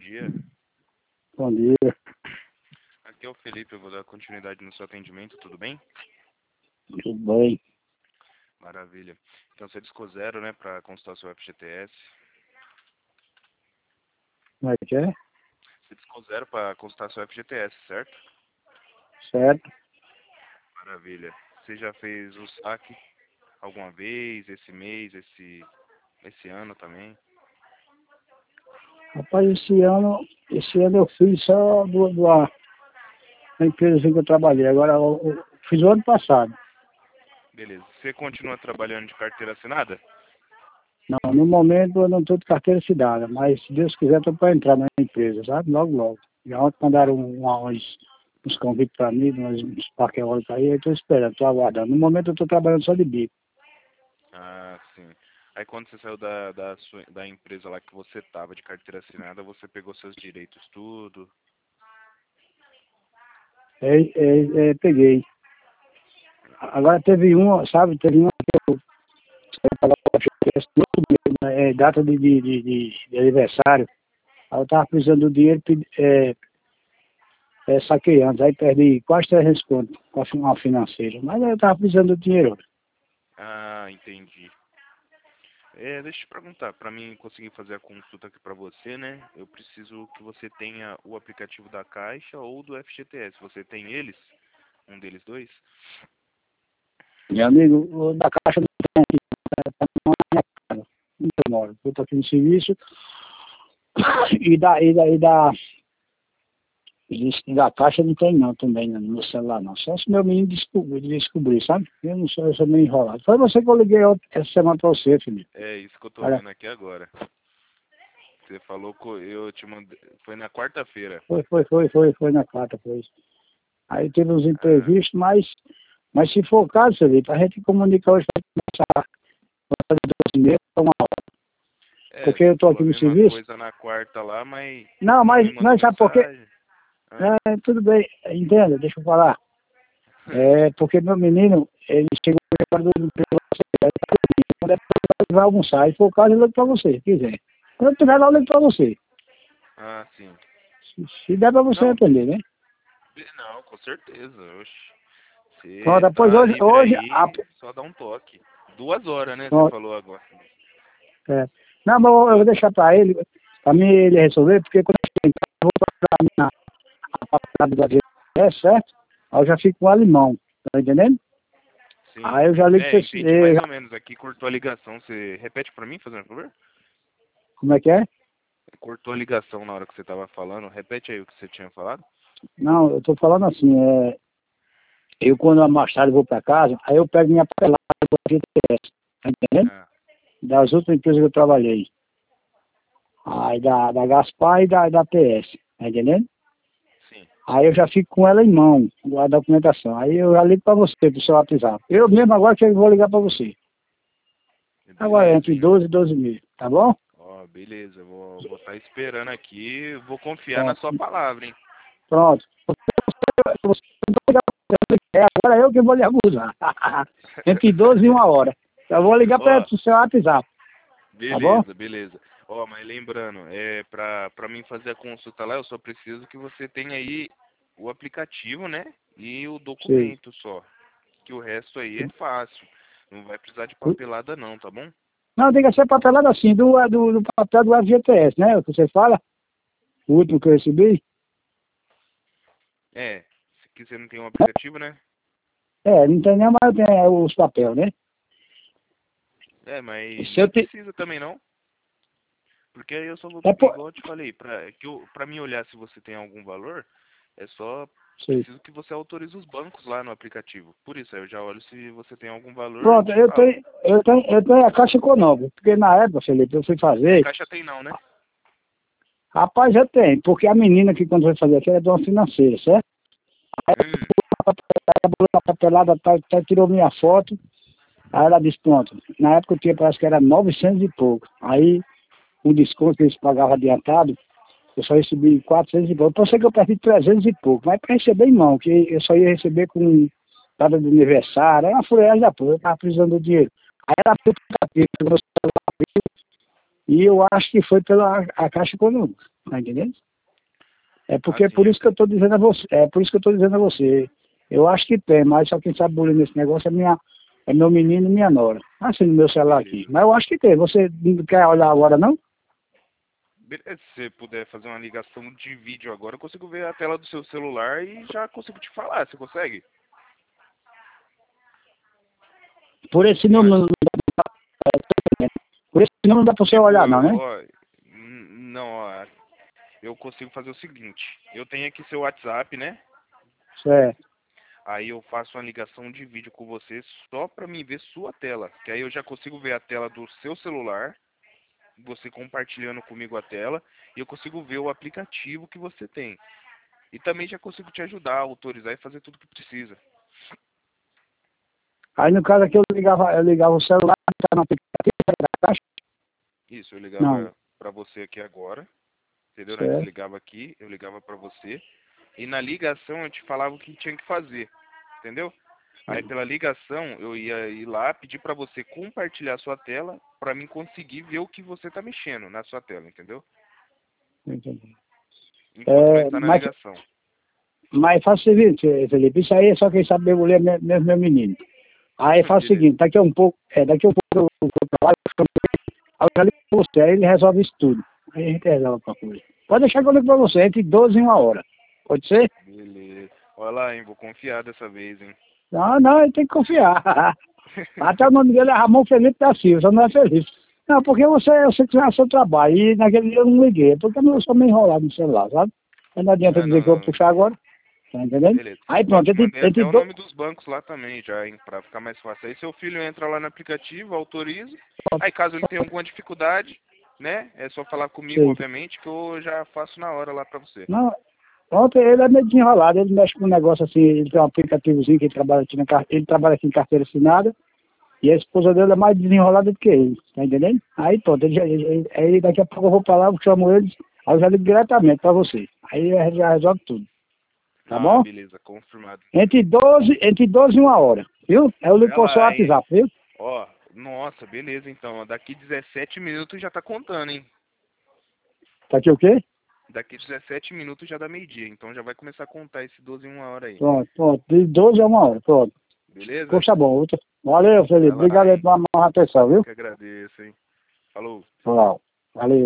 dia. Bom dia. Aqui é o Felipe, eu vou dar continuidade no seu atendimento, tudo bem? Tudo bem? Maravilha. Então você discou zero, né, para consultar o seu FGTS. Como é que é? Você discou zero para consultar seu FGTS, certo? Certo. Maravilha. Você já fez o saque alguma vez, esse mês, esse ano também? Rapaz, esse ano eu fiz só da empresa que eu trabalhei. Agora eu fiz o ano passado. Beleza. Você continua trabalhando de carteira assinada? Não, no momento eu não estou de carteira assinada, mas se Deus quiser estou para entrar na empresa, sabe? Logo, logo. Já ontem mandaram uns convites para mim, uns parques eólicos aí, eu estou esperando, estou aguardando. No momento eu estou trabalhando só de bico. Ah, sim. Aí quando você saiu da empresa lá que você tava de carteira assinada, você pegou seus direitos tudo? Peguei. Agora teve uma, sabe? Teve uma que eu estava no outro mês, né? Data de aniversário. Aí eu estava precisando do dinheiro, saquei antes, aí perdi quase 300 conto com a financeira. Mas aí eu estava precisando do dinheiro. Ah, entendi. Deixa eu te perguntar, para mim conseguir fazer a consulta aqui para você, né? Eu preciso que você tenha o aplicativo da Caixa ou do FGTS. Você tem eles? Um deles dois? Meu amigo, o da Caixa não tem aqui, tá na minha casa, onde eu moro. Eu estou aqui no serviço e da Caixa não tem não também no meu celular não. Só se meu menino descobrir, sabe? Eu sou meio enrolado. Foi você que eu liguei essa semana para você, Felipe. É isso que eu tô Olha, vendo aqui agora. Você falou que eu te mandei. Foi na quarta-feira. foi na quarta, foi. Aí teve uns Ah, imprevistos, mas se for o caso, Felipe, a gente comunica hoje para começar a fazer 12 meses, uma hora. Porque eu você estou falou aqui a no mesma serviço. coisa na quarta lá, mas Não, não me mas mandou não, sabe por quê? mensagem. Ah, Tudo bem, entenda, deixa eu falar. Porque meu menino, ele chegou agora do emprego, quando ele vai almoçar, e for o caso, eu ligo para você, se quiser. Quando eu estiver lá, eu ligo para você. ah, sim. Se der para você Não, atender, né? não, com certeza. Oxe. Você Pronto, depois tá hoje, livre hoje aí, só dá um toque. 2 horas, né? Você pronto, falou agora. não, mas eu vou deixar para ele, para mim ele resolver, porque quando eu chegar, eu vou para a papelada da GS, certo? Aí eu já fico com o alemão, tá entendendo? Sim. Aí eu já ligo para Entendi mais você, ou menos. Aqui cortou a ligação. Você repete pra mim, fazendo favor? como é que é? Cortou a ligação na hora que você tava falando. Repete aí o que você tinha falado. Não, eu tô falando assim, eu quando mais tarde vou para casa, aí eu pego minha papelada do GTS, tá entendendo? Ah, Das outras empresas que eu trabalhei. Aí da Gaspar e da PS, tá entendendo? sim. Aí eu já fico com ela em mão, com a documentação. Aí eu já ligo para você, pro seu WhatsApp. Eu mesmo agora que eu vou ligar para você. Agora Beleza, entre hein? 12 e 12 mil, tá bom? Ó, beleza. Vou estar esperando aqui. Vou confiar na Pronto. sua palavra, hein? Pronto. Você não vai ligar pra você, agora eu que vou lhe abusar. Entre 12 e 1 hora. Eu vou ligar para Ó, o seu WhatsApp, tá bom? beleza, beleza. Ó, mas lembrando, pra mim fazer a consulta lá, eu só preciso que você tenha aí o aplicativo, né? E o Sei. documento só. Que o resto aí é fácil. Não vai precisar de papelada não, tá bom? Não, tem que ser papelado assim, do papel do FGTS, né? O que você fala, o último que eu recebi. Se quiser não tem um aplicativo, né? Não tem nem mais tem os papéis, né? E Mas se eu nem te... precisa também não. Porque aí eu só vou, É por... igual eu te falei, pra mim olhar se você tem algum valor, é só Sei. preciso que você autorize os bancos lá no aplicativo. Por isso, aí eu já olho se você tem algum valor e Pronto, te falo. eu tenho a Caixa Econômica, porque na época, Felipe, eu fui A fazer, Caixa tem não, né? rapaz, eu tenho, porque a menina que quando foi fazer aqui era de uma financeira, certo? Hum, A papelada tirou minha foto, aí ela disse, pronto, na época eu tinha, parece que era 900 e pouco, aí o desconto que eles pagavam adiantado, eu só recebi 400 e pouco. Então, eu sei que eu perdi 300 e pouco, mas para receber em mão, que eu só ia receber com data de aniversário, é uma fuleiragem da porra, eu estava precisando do dinheiro. Aí ela fez o aplicativo, e eu acho que foi pela a Caixa Econômica. Tá entendendo? É porque é Assim, por isso que eu estou dizendo a você. É por isso que eu estou dizendo a você. Eu acho que tem, mas só quem sabe bulir nesse negócio é meu menino e minha nora. Assim no meu celular aqui. beleza. Mas eu acho que tem. Você não quer olhar agora, não? Beleza, se você puder fazer uma ligação de vídeo agora, eu consigo ver a tela do seu celular e já consigo te falar. Você consegue? Por esse Tem número, por esse número não dá para você tipo, olhar, não, né? não, ó, eu consigo fazer o seguinte. Eu tenho aqui seu WhatsApp, né? Certo. Aí eu faço uma ligação de vídeo com você só pra mim ver sua tela. Que aí eu já consigo ver a tela do seu celular, você compartilhando comigo a tela, e eu consigo ver o aplicativo que você tem. E também já consigo te ajudar, autorizar e fazer tudo o que precisa. Aí no caso aqui eu ligava o celular, tá no aplicativo da caixa? Isso, eu Não. ligava pra você aqui agora, entendeu? Né? Certo. Desligava aqui, eu ligava pra você. E na ligação eu te falava o que tinha que fazer, entendeu? Aí pela ligação eu ia ir lá pedir pra você compartilhar sua tela pra mim conseguir ver o que você tá mexendo na sua tela, entendeu? Entendi. Enquanto nós tá na Mas ligação. faz o seguinte, Felipe, isso aí é só quem sabe mergulhar mesmo meu menino. Aí faz o Beleza. seguinte, daqui a um pouco eu vou pra lá, aí eu já ligo pra você, aí ele resolve isso tudo. Aí a gente resolve pra coisa. Pode deixar que eu ligo pra você, entre 12 e 1 hora. Pode ser? Beleza. Olha lá, hein? Vou confiar dessa vez, hein? Não, não, ele tem que confiar. Até o nome dele é Ramon Felipe da Silva, só não é Felipe. Não, porque você tinha seu trabalho, e naquele dia eu não liguei, porque eu sou meio enrolado no celular, sabe? Aí não adianta Ah, dizer que eu vou não. puxar agora, tá entendendo? Beleza. Aí Ó, pronto, te mandei até o dois. nome dos bancos lá também, já, hein? Pra ficar mais fácil. Aí seu filho entra lá no aplicativo, autoriza. Aí caso ele tenha alguma dificuldade, né? É só falar comigo, obviamente, que eu já faço na hora lá pra você. Não, ontem ele é meio desenrolado, ele mexe com um negócio assim, ele tem um aplicativozinho que ele trabalha aqui ele trabalha aqui em carteira assinada, e a esposa dele é mais desenrolada do que ele, tá entendendo? Aí pronto, aí daqui a pouco eu vou pra lá, eu chamo eles, aí eu já ligo diretamente pra você. Aí a gente já resolve tudo, tá Ah, bom? beleza, confirmado. Entre 12 e 1 hora, viu? Aí eu ligo Olha pro seu lá, hein? WhatsApp, viu? Ó, nossa, beleza então. Daqui 17 minutos já tá contando, hein? Tá aqui o quê? Daqui 17 minutos já dá meio-dia, então já vai começar a contar esse 12 em 1 hora aí. Pronto, pronto, de 12 a 1 hora, pronto. Beleza? Pois tá bom, valeu, Vai Felipe, lá, obrigado aí hein? pela atenção, Eu viu? que agradeço, hein? Falou. Tchau, valeu.